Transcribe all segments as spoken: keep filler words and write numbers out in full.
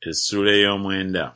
Essula ey'omwenda.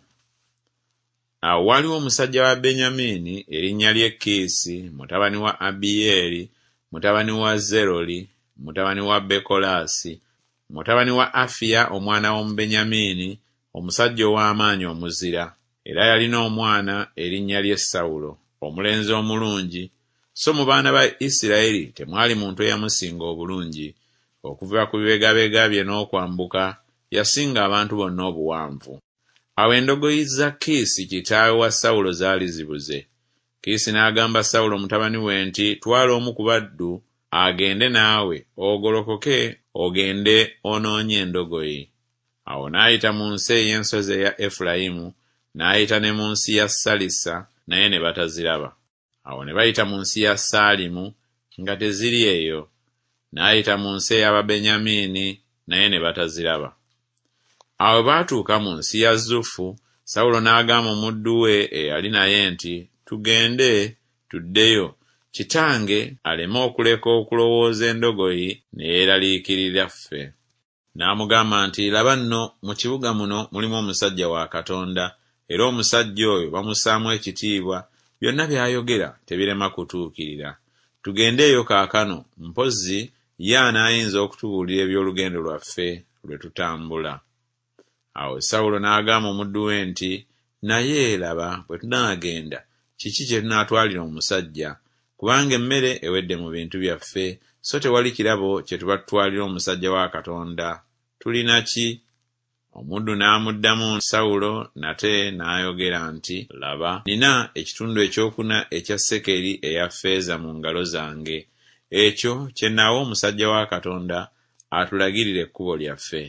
Awo waliwo omusajja wa Benyamini erinnya lye Kiisi, mutabani wa Abiyeri, mutabani wa Zeroli, mutabani wa Bekolaasi, mutabani wa Afiya omwana w'Omubenyamini, omusajja ow'amaanyi omuzira, era yalina omwana erinnya lye Sawulo, omulenzi omulungi, so mu baana ba Isirayiri temwali muntu eyamusinga obulungi. Okuva ku bibegabega bye n'okwambuka, yasinga abantu bonna obuwanvu. Awo endogoyi za Kiisi kitaawe wa Sawulo zaali zibuze. Kiisi n'agamba Sawulo mutabani we nti, twala omu ku baddu agende naawe, ogolokoke ogende onoonye endogoyi. Awo n'ayita mu nsi ey'ensozi eya Efulayimu, n'ayita ne mu nsi ya Salisa, naye ne bataziraba. Awo ne bayita mu nsi ya Saalimu, nga teziri eyo. N'ayita mu nsi ey'Ababenyamini, naye ne bataziraba. Awo baatuuka mu nsi ya Zufu, Sawulo n'agamba omuddu we eyali naye nti, tugende, tuddeyo, kitange aleme okuleka okulowooza endogoyi ne yeeraliikirira ffe. N'amugamba nti, laba nno mu kibuga muno mulimu omusajja wa Katonda, era omusajja oyo bamussaamu ekitiibwa, byonna by'ayogera tebirema kutuukirira. Tugendeeyo kaakano, mpozzi ye anaayinza okutubuulira eby'olugendo lwaffe lwe tutambula. Awo Sawulo n'agamba omuddu we nti, naye laba bwe tunaagenda, kiki kye tunaatwalira omusajja? Kubanga emmere ewedde mu bintu byaffe, so tewali kirabo kye tuba tutwalira omusajja wa Katonda. Tulina ki? Omuddu n'amuddamu Sawulo nate n'ayogera nti, laba, nina ekitundu ekyokuna ekya sekeri eya ffeeza mu ngalo zange. Ekyo kye naawa omusajja wa Katonda atulagirira ekkubo lyaffe.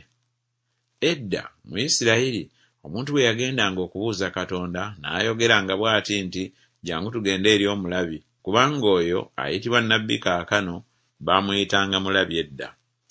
Edda mu Isirayiri omuntu bwe yagendanga okubuuza Katonda n'ayogeranga bw'ati nti, jangu tugende eri omulabi, kubanga oyo ayitibwa nnabbi kaakano baamuyitanga mulabi edda.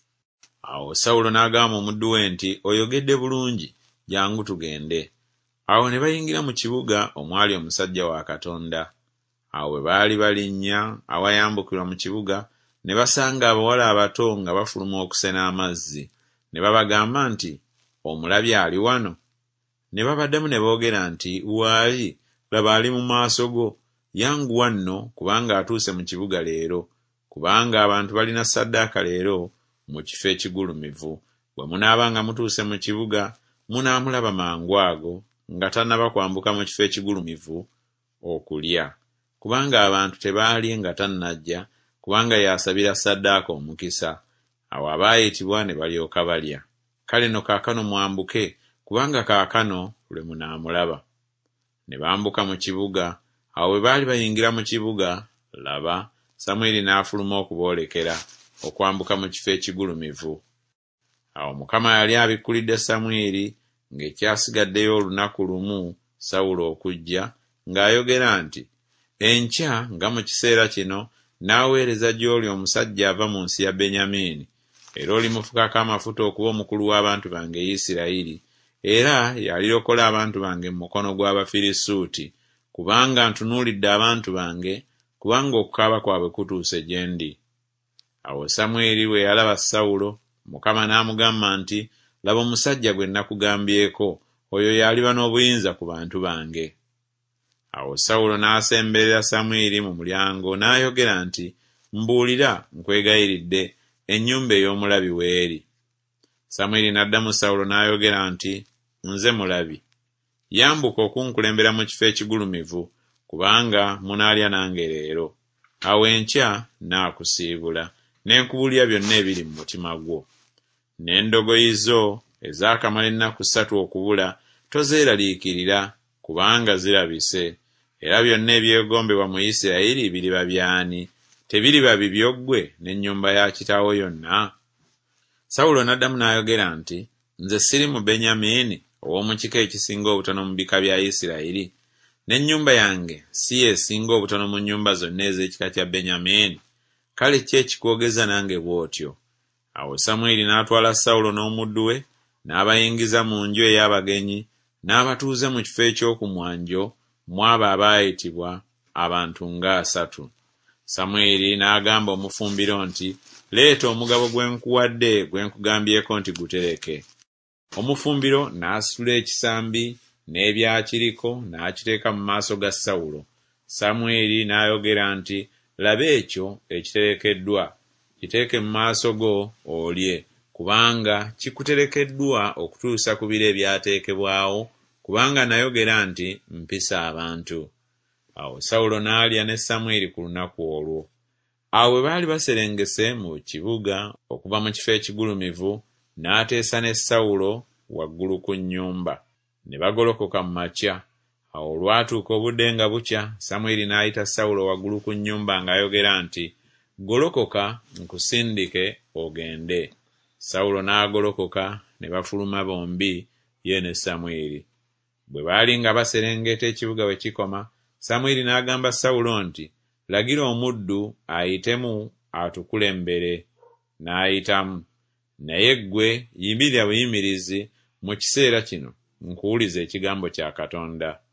Awo Sawulo n'agamba omuddu we nti, oyogedde bulungi, jangu tugende. Awo ne bayingira mu kibuga omwali omusajja wa Katonda. Awo bwe baali balinnya awayambukirwa mu kibuga, ne basanga abawala abato nga bafuluma okusena amazzi. Ne babagamba nti, omulabi ali wano? Ne babaddamu ne boogera nti, waali, laba ali mu maaso go, yanguwa nno kubanga atuuse mu kibuga leero, kubanga abantu balina ssaddaaka leero mu kifo ekigulumivu. Bwe munaabanga mutuuse mu kibuga, munaamulaba mangu ago nga tannaba kwambuka mu kifo ekigulumivu okulya, kubanga abantu tebaali nga tannajja, kubanga yaasabira ssaddaaka omukisa. Awo abaayitibwa ne balyoka balya. Kale no kaakano mwambuke, kubanga kaakano lwe munaamulaba. Ne bambuka mu kibuga. Awo bwe baali bayingira mu kibuga, laba, Samwiri n'afuluma okuboolekera okwambuka mu kifo ekigulumivu. Awo Mukama yali abikkulidde Samwiri ng'ekyasigaddeyo olunaku lumu Sawulo okujja, ng'ayogera nti, enkya nga mu kiseera kino n'aweereza gy'oli omusajja ava mu nsi ya Benyamini, era olimufukako amafuta okuba omukulu w'abantu bange Isirayiri, era yalirokola abantu bange mu mukono gw'Abafirisuuti, kubanga ntunuulidde abantu bange, kubanga okukaaba kwabwe kutuuse gye ndi. Awo Samwiri bwe yalaba Sawulo, Mukama n'amugamba nti, laba omusajja gwe nakugambyeko, oyo y'aliba n'obuyinza ku bantu bange. Awo Sawulo n'asemberera Samwiri mu mulyango n'ayogera nti, mbuulira, nkwegayiridde, ennyumba ey'omulabi weeri. Samwiri n'addamu Sawulo n'ayogera nti, nze mulabi, yambuka okunkulembera mu kifo ekigulumivu, kubanga munaalya nange leero. Awo enkya naakusiibula, ne nkubulya byonna ebiri mu mutima gwo. N'endogoyi zo ezaakamala ennaku ssatu okubula, tozeeraliikirira, kubanga zirabise. Era byonna ebyegombebwa mu Isirayiri biriba byani? Tebiriba bibyo ggwe n'ennyumba ya kitaawo yonna? Sawulo n'addamu n'ayogera nti, nze siri mu Benyamini ow'omu kika ekisinga obutono mu bika bya Isirayiri? N'ennyumba yange si yeesinga obutono mu nnyumba zonna ez'ekika kya Benyamini? Kale ki ekikwogeza nange bw'otyo? Awo Samwiri n'atwala Sawulo n'omuddu we, n'abayingiza mu nju ey'abagenyi, n'abatuuza mu kifo eky'oku mwanjo mu abo abaayitibwa abantu ng'asatu. Samwiri n'agamba omufumbiro nti, leeta omugabo gwe nkuwadde gwe nkugambyeko nti gutereke. Omufumbiro n'asitula ekisambi n'ebyakiriko n'akiteeka mu maaso ga Sawulo. Samwiri n'ayogera nti, laba ekyo ekiterekeddwa, kiteeke mu maaso go olye, kubanga kikuterekeddwa okutuusa ku biro ebyateekebwawo, kubanga nayogera nti mpisa abantu. Awo Sawulo n'alya ne Samwiri ku lunaku olwo. Awo bwe baali baserengese mu kibuga okuva mu kifo ekigulumivu, n'ateesa ne Sawulo waggulu ku nnyumba. Ne bagolokoka mu makya. Awo olwatuuka obudde nga bukya, Samwiri n'ayita Sawulo waggulu ku nnyumba ng'ayogera nti, golokoka nkusindike ogende. Sawulo n'agolokoka ne bafuluma bombi, ye ne Samwiri. Bwe baali nga baserengeta ekibuga we kikoma, Samwiri n'agamba Sawulo nti, lagira omuddu ayitemu atukulembere. N'ayitamu. Naye ggwe yimirira buyimirizi mu kiseera kino nkuwulize ekigambo kya Katonda.